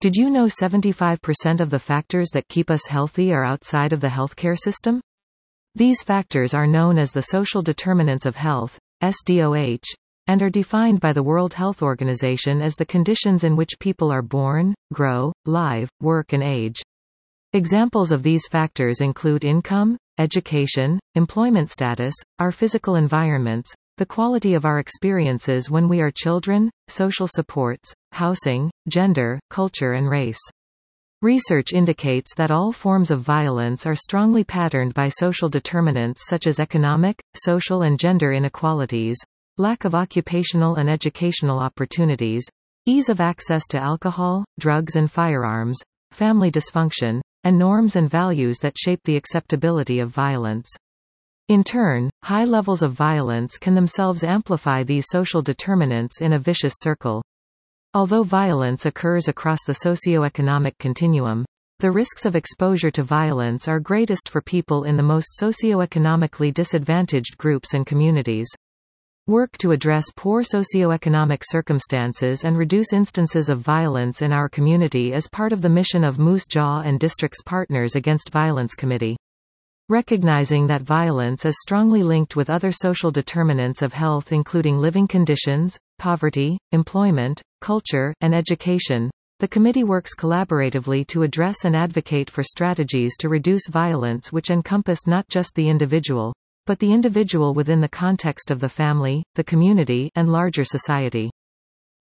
Did you know 75% of the factors that keep us healthy are outside of the healthcare system? These factors are known as the social determinants of health, SDOH, and are defined by the World Health Organization as the conditions in which people are born, grow, live, work and age. Examples of these factors include income, education, employment status, our physical environments, the quality of our experiences when we are children, social supports, housing, gender, culture and race. Research indicates that all forms of violence are strongly patterned by social determinants such as economic, social and gender inequalities, lack of occupational and educational opportunities, ease of access to alcohol, drugs and firearms, family dysfunction, and norms and values that shape the acceptability of violence. In turn, high levels of violence can themselves amplify these social determinants in a vicious circle. Although violence occurs across the socioeconomic continuum, the risks of exposure to violence are greatest for people in the most socioeconomically disadvantaged groups and communities. Work to address poor socioeconomic circumstances and reduce instances of violence in our community is part of the mission of Moose Jaw and District's Partners Against Violence Committee. Recognizing that violence is strongly linked with other social determinants of health including living conditions, poverty, employment, culture, and education, the committee works collaboratively to address and advocate for strategies to reduce violence which encompass not just the individual, but the individual within the context of the family, the community, and larger society.